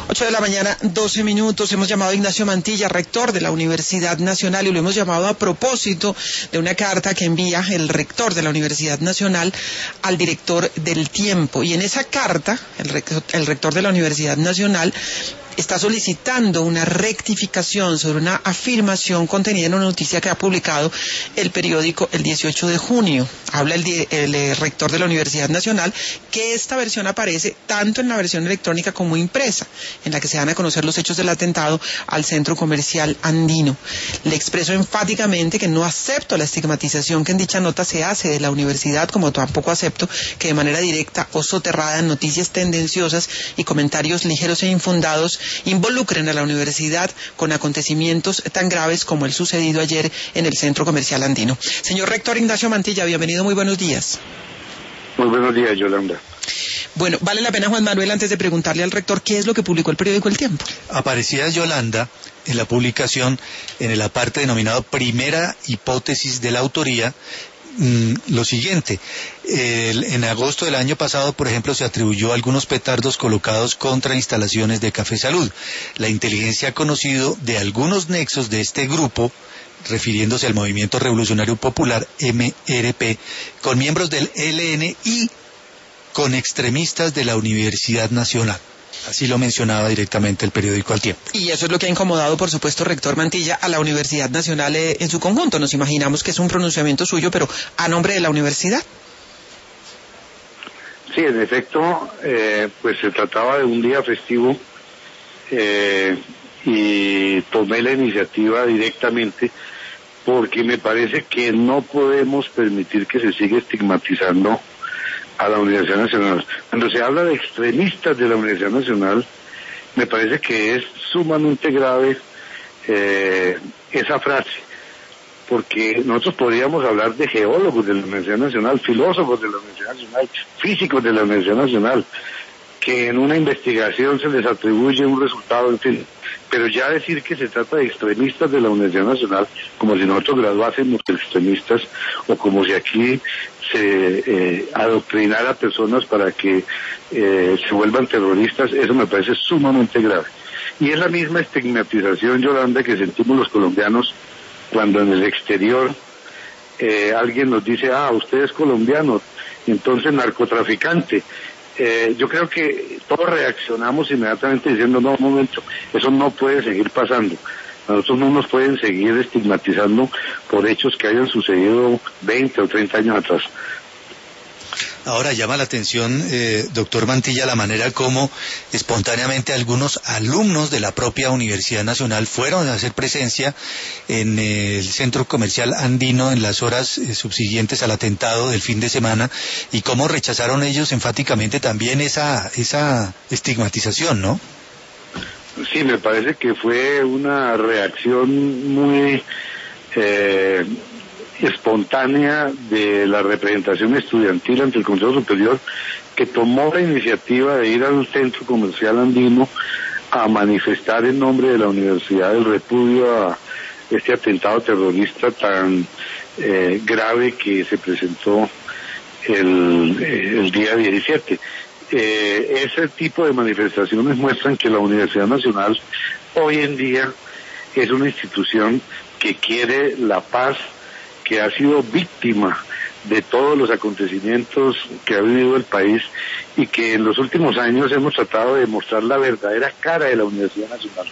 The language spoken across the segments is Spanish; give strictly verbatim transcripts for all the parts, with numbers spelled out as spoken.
ocho de la mañana, doce minutos. Hemos llamado a Ignacio Mantilla, rector de la Universidad Nacional, y lo hemos llamado a propósito de una carta que envía el rector de la Universidad Nacional al director del Tiempo. Y en esa carta, el rector, el rector de la Universidad Nacional está solicitando una rectificación sobre una afirmación contenida en una noticia que ha publicado el periódico el dieciocho de junio. Habla el, el, el rector de la Universidad Nacional que esta versión aparece tanto en la versión electrónica como impresa, en la que se dan a conocer los hechos del atentado al centro comercial andino. Le expreso enfáticamente que no acepto la estigmatización que en dicha nota se hace de la universidad, como tampoco acepto que de manera directa o soterrada en noticias tendenciosas y comentarios ligeros e infundados involucren a la universidad con acontecimientos tan graves como el sucedido ayer en el centro comercial andino. Señor rector Ignacio Mantilla, bienvenido, muy buenos días. Muy buenos días, Yolanda. Bueno, vale la pena, Juan Manuel, antes de preguntarle al rector qué es lo que publicó el periódico El Tiempo. Aparecía Yolanda en la publicación, en el aparte denominado Primera Hipótesis de la Autoría, Mm, lo siguiente, el, en agosto del año pasado, por ejemplo, se atribuyó algunos petardos colocados contra instalaciones de Café Salud. La inteligencia ha conocido de algunos nexos de este grupo, refiriéndose al Movimiento Revolucionario Popular, M R P, con miembros del E L N y con extremistas de la Universidad Nacional. Así lo mencionaba directamente el periódico Al Tiempo. Y eso es lo que ha incomodado, por supuesto, rector Mantilla, a la Universidad Nacional eh, en su conjunto. Nos imaginamos que es un pronunciamiento suyo, pero a nombre de la universidad. Sí, en efecto, eh, pues se trataba de un día festivo eh, y tomé la iniciativa directamente porque me parece que no podemos permitir que se siga estigmatizando a la Universidad Nacional. Cuando se habla de extremistas de la Universidad Nacional, me parece que es sumamente grave eh, esa frase, porque nosotros podríamos hablar de geólogos de la Universidad Nacional, filósofos de la Universidad Nacional, físicos de la Universidad Nacional, que en una investigación se les atribuye un resultado, en fin, pero ya decir que se trata de extremistas de la Universidad Nacional, como si nosotros graduásemos de extremistas, o como si aquí se eh, adoctrinara a personas para que eh, se vuelvan terroristas, eso me parece sumamente grave. Y es la misma estigmatización, Yolanda, que sentimos los colombianos cuando en el exterior eh, alguien nos dice, ah, usted es colombiano, entonces narcotraficante. Eh, yo creo que todos reaccionamos inmediatamente diciendo, no, un momento, eso no puede seguir pasando. A nosotros no nos pueden seguir estigmatizando por hechos que hayan sucedido veinte o treinta años atrás. Ahora llama la atención, eh, doctor Mantilla, la manera como espontáneamente algunos alumnos de la propia Universidad Nacional fueron a hacer presencia en eh, el centro comercial andino en las horas eh, subsiguientes al atentado del fin de semana, y cómo rechazaron ellos enfáticamente también esa, esa estigmatización, ¿no? Sí, me parece que fue una reacción muy eh, espontánea de la representación estudiantil ante el Consejo Superior, que tomó la iniciativa de ir al centro comercial andino a manifestar en nombre de la universidad el repudio a este atentado terrorista tan eh, grave que se presentó el, el día diecisiete. Eh, ese tipo de manifestaciones muestran que la Universidad Nacional hoy en día es una institución que quiere la paz, que ha sido víctima de todos los acontecimientos que ha vivido el país y que en los últimos años hemos tratado de mostrar la verdadera cara de la Universidad Nacional.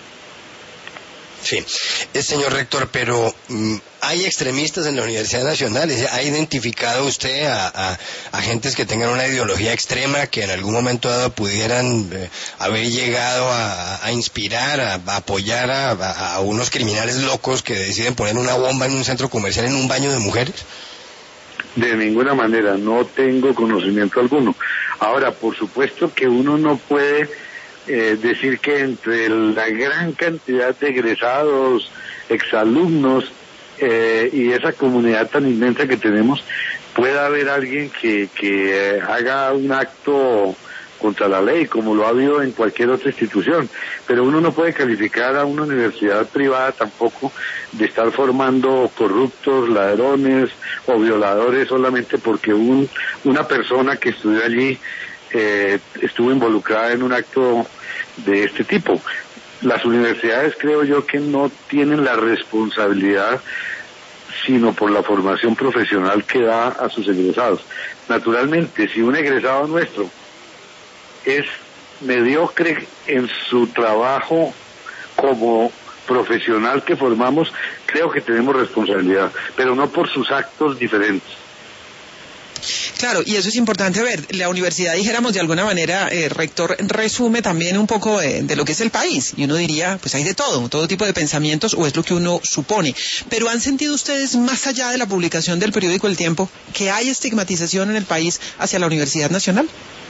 Sí, eh, señor rector, pero mm, ¿hay extremistas en la Universidad Nacional? ¿Ha identificado usted a, a, a gentes que tengan una ideología extrema que en algún momento dado pudieran eh, haber llegado a, a inspirar, a, a apoyar a, a, a unos criminales locos que deciden poner una bomba en un centro comercial en un baño de mujeres? De ninguna manera, no tengo conocimiento alguno. Ahora, por supuesto que uno no puede Eh, decir que entre la gran cantidad de egresados, exalumnos eh, y esa comunidad tan inmensa que tenemos, pueda haber alguien que, que eh, haga un acto contra la ley, como lo ha habido en cualquier otra institución, pero uno no puede calificar a una universidad privada tampoco de estar formando corruptos, ladrones o violadores solamente porque un, una persona que estudió allí eh, estuvo involucrada en un acto de este tipo. Las universidades creo yo que no tienen la responsabilidad sino por la formación profesional que da a sus egresados. Naturalmente, si un egresado nuestro es mediocre en su trabajo como profesional que formamos, creo que tenemos responsabilidad, pero no por sus actos diferentes. Claro, y eso es importante ver. La universidad, dijéramos de alguna manera, eh, rector, resume también un poco eh, de lo que es el país. Y uno diría, pues hay de todo, todo tipo de pensamientos, o es lo que uno supone. Pero ¿han sentido ustedes, más allá de la publicación del periódico El Tiempo, que hay estigmatización en el país hacia la Universidad Nacional?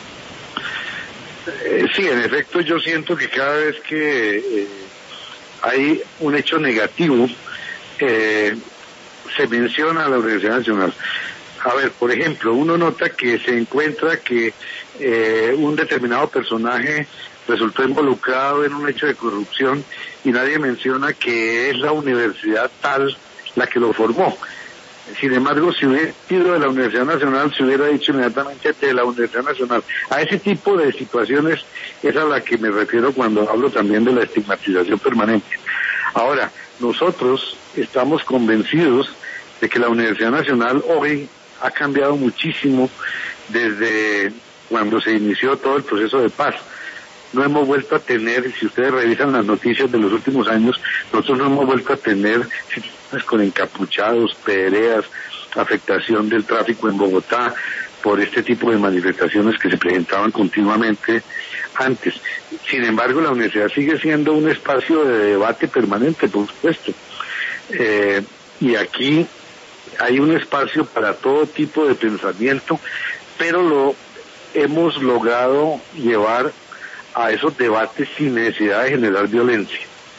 Eh, sí, en efecto, yo siento que cada vez que eh, hay un hecho negativo, eh, se menciona a la Universidad Nacional. A ver, por ejemplo, uno nota que se encuentra que eh, un determinado personaje resultó involucrado en un hecho de corrupción y nadie menciona que es la universidad tal la que lo formó. Sin embargo, si hubiera sido de la Universidad Nacional, se hubiera dicho inmediatamente de la Universidad Nacional. A ese tipo de situaciones es a la que me refiero cuando hablo también de la estigmatización permanente. Ahora, nosotros estamos convencidos de que la Universidad Nacional hoy ha cambiado muchísimo desde cuando se inició todo el proceso de paz. No hemos vuelto a tener, si ustedes revisan las noticias de los últimos años, nosotros no hemos vuelto a tener situaciones con encapuchados, peleas, afectación del tráfico en Bogotá por este tipo de manifestaciones que se presentaban continuamente antes. Sin embargo, la universidad sigue siendo un espacio de debate permanente, por supuesto. Eh, y aquí hay un espacio para todo tipo de pensamiento, pero lo hemos logrado llevar a esos debates sin necesidad de generar violencia.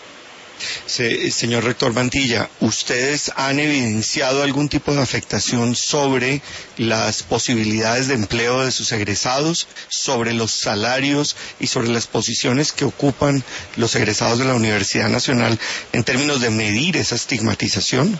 Sí, señor rector Mantilla, ¿ustedes han evidenciado algún tipo de afectación sobre las posibilidades de empleo de sus egresados, sobre los salarios y sobre las posiciones que ocupan los egresados de la Universidad Nacional en términos de medir esa estigmatización?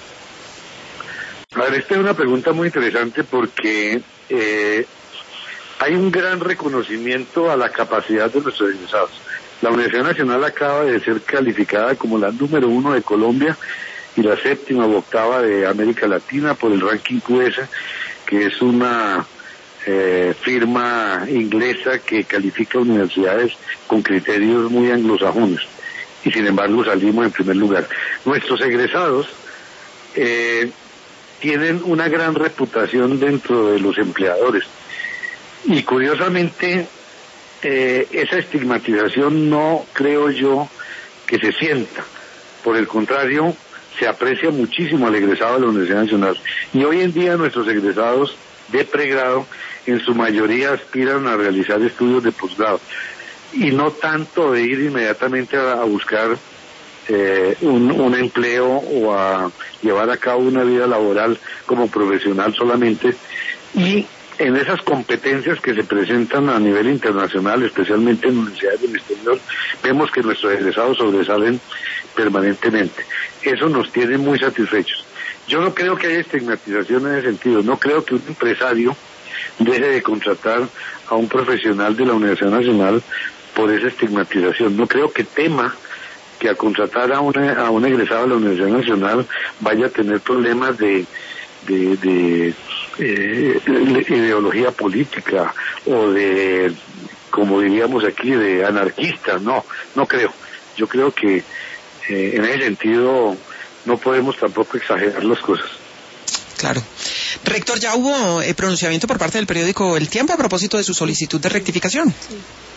A ver, esta es una pregunta muy interesante porque eh, hay un gran reconocimiento a la capacidad de nuestros egresados. La Universidad Nacional acaba de ser calificada como la número uno de Colombia y la séptima o octava de América Latina por el ranking Q S, que es una eh, firma inglesa que califica universidades con criterios muy anglosajones. Y sin embargo salimos en primer lugar. Nuestros egresados eh, tienen una gran reputación dentro de los empleadores. Y curiosamente, eh, esa estigmatización no creo yo que se sienta. Por el contrario, se aprecia muchísimo al egresado de la Universidad Nacional. Y hoy en día nuestros egresados de pregrado, en su mayoría aspiran a realizar estudios de posgrado. Y no tanto de ir inmediatamente a, a buscar eh, un, un empleo o a llevar a cabo una vida laboral como profesional solamente. Y en esas competencias que se presentan a nivel internacional, especialmente en universidades del exterior, vemos que nuestros egresados sobresalen permanentemente. Eso nos tiene muy satisfechos. Yo no creo que haya estigmatización en ese sentido. No creo que un empresario deje de contratar a un profesional de la Universidad Nacional por esa estigmatización. No creo que tema que a contratar a, una, a un egresado de la Universidad Nacional vaya a tener problemas de, de, de eh, ideología política o de, como diríamos aquí, de anarquista. No, no creo. Yo creo que eh, en ese sentido no podemos tampoco exagerar las cosas. Claro. Rector, ya hubo eh, pronunciamiento por parte del periódico El Tiempo a propósito de su solicitud de rectificación. Sí.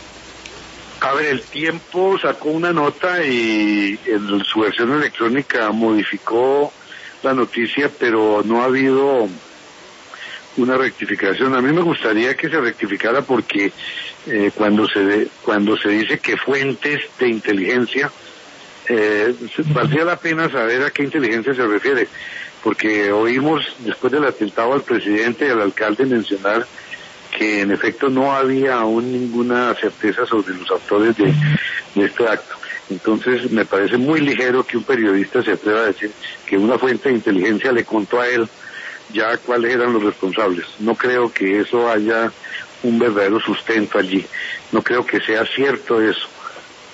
A ver, El Tiempo sacó una nota y en su versión electrónica modificó la noticia, pero no ha habido una rectificación. A mí me gustaría que se rectificara porque eh, cuando se de, cuando se dice que fuentes de inteligencia, eh, valdría la pena saber a qué inteligencia se refiere, porque oímos después del atentado al presidente y al alcalde mencionar que en efecto no había aún ninguna certeza sobre los autores de, de este acto. Entonces me parece muy ligero que un periodista se atreva a decir que una fuente de inteligencia le contó a él ya cuáles eran los responsables. No creo que eso haya un verdadero sustento allí. No creo que sea cierto eso.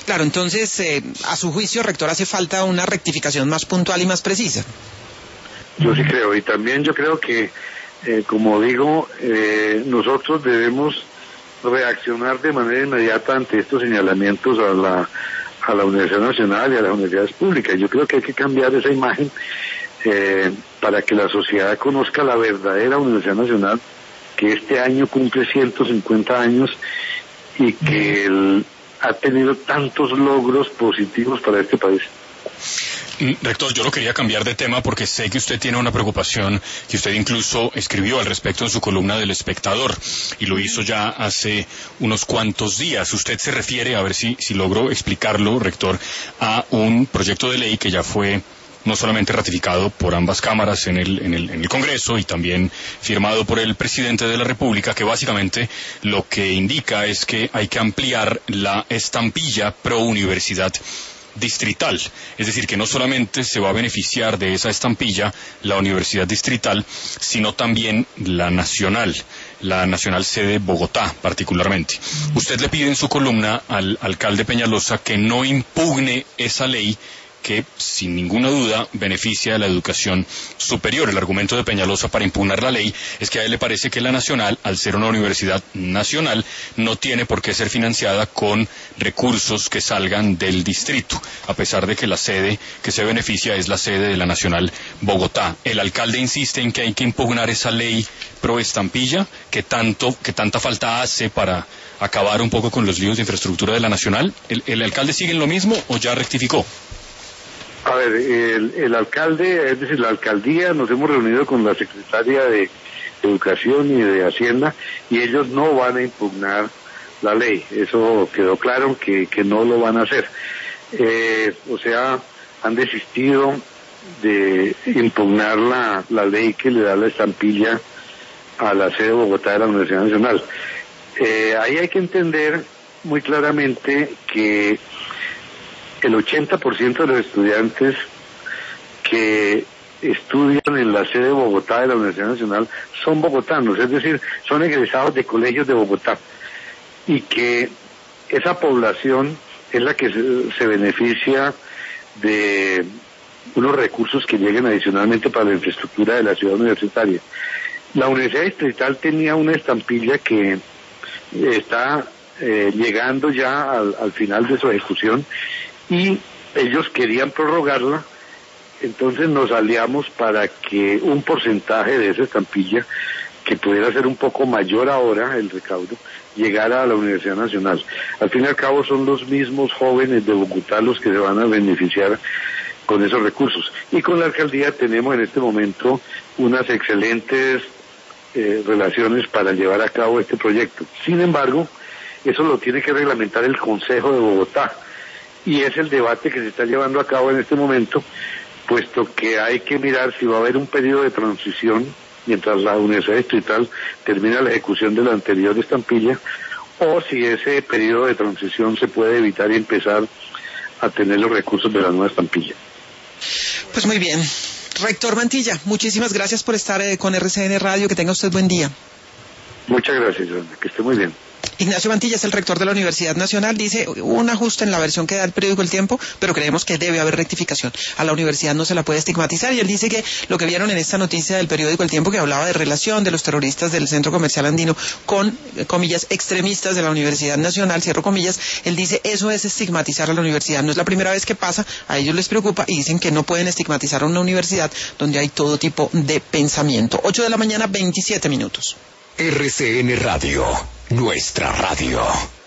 Claro, entonces, eh, a su juicio, rector, hace falta una rectificación más puntual y más precisa. Yo sí creo, y también yo creo que, eh, como digo, eh, nosotros debemos reaccionar de manera inmediata ante estos señalamientos a la, a la Universidad Nacional y a las universidades públicas. Yo creo que hay que cambiar esa imagen eh, para que la sociedad conozca la verdadera Universidad Nacional, que este año cumple ciento cincuenta años y que el, ha tenido tantos logros positivos para este país. Rector, yo lo quería cambiar de tema porque sé que usted tiene una preocupación que usted incluso escribió al respecto en su columna del Espectador y lo hizo ya hace unos cuantos días. Usted se refiere, a ver si, si logro explicarlo, rector, a un proyecto de ley que ya fue no solamente ratificado por ambas cámaras en el, en el, en el Congreso y también firmado por el presidente de la República, que básicamente lo que indica es que hay que ampliar la estampilla pro universidad distrital, es decir, que no solamente se va a beneficiar de esa estampilla la universidad distrital, sino también la nacional, la nacional sede Bogotá particularmente. Usted le pide en su columna al alcalde Peñalosa que no impugne esa ley que, sin ninguna duda, beneficia a la educación superior. El argumento de Peñalosa para impugnar la ley es que a él le parece que la nacional, al ser una universidad nacional, no tiene por qué ser financiada con recursos que salgan del distrito, a pesar de que la sede que se beneficia es la sede de la nacional Bogotá. El alcalde insiste en que hay que impugnar esa ley pro estampilla, que tanto, que tanta falta hace para acabar un poco con los líos de infraestructura de la nacional. ¿El, el alcalde sigue en lo mismo o ya rectificó? A ver, el, el alcalde, es decir, la alcaldía, nos hemos reunido con la secretaria de Educación y de Hacienda y ellos no van a impugnar la ley. Eso quedó claro que, que no lo van a hacer. Eh, o sea, han desistido de impugnar la, la ley que le da la estampilla a la sede de Bogotá de la Universidad Nacional. Eh, ahí hay que entender muy claramente que el ochenta por ciento de los estudiantes que estudian en la sede de Bogotá de la Universidad Nacional son bogotanos, es decir, son egresados de colegios de Bogotá, y que esa población es la que se, se beneficia de unos recursos que lleguen adicionalmente para la infraestructura de la ciudad universitaria. La Universidad Distrital tenía una estampilla que está eh, llegando ya al, al final de su ejecución, y ellos querían prorrogarla, entonces nos aliamos para que un porcentaje de esa estampilla, que pudiera ser un poco mayor ahora el recaudo, llegara a la Universidad Nacional. Al fin y al cabo son los mismos jóvenes de Bogotá los que se van a beneficiar con esos recursos. Y con la alcaldía tenemos en este momento unas excelentes eh, relaciones para llevar a cabo este proyecto. Sin embargo, eso lo tiene que reglamentar el Consejo de Bogotá, y es el debate que se está llevando a cabo en este momento, puesto que hay que mirar si va a haber un periodo de transición mientras la Universidad Distrital termina la ejecución de la anterior estampilla, o si ese periodo de transición se puede evitar y empezar a tener los recursos de la nueva estampilla. Pues muy bien. Rector Mantilla, muchísimas gracias por estar eh, con R C N Radio. Que tenga usted buen día. Muchas gracias, Yolanda. Que esté muy bien. Ignacio Mantilla es el rector de la Universidad Nacional. Dice, hubo un ajuste en la versión que da el periódico El Tiempo, pero creemos que debe haber rectificación. A la universidad no se la puede estigmatizar, y él dice que lo que vieron en esta noticia del periódico El Tiempo, que hablaba de relación de los terroristas del Centro Comercial Andino con, comillas, extremistas de la Universidad Nacional, cierro comillas, él dice, eso es estigmatizar a la universidad. No es la primera vez que pasa, a ellos les preocupa y dicen que no pueden estigmatizar a una universidad donde hay todo tipo de pensamiento. ocho de la mañana, veintisiete minutos. R C N Radio, nuestra radio.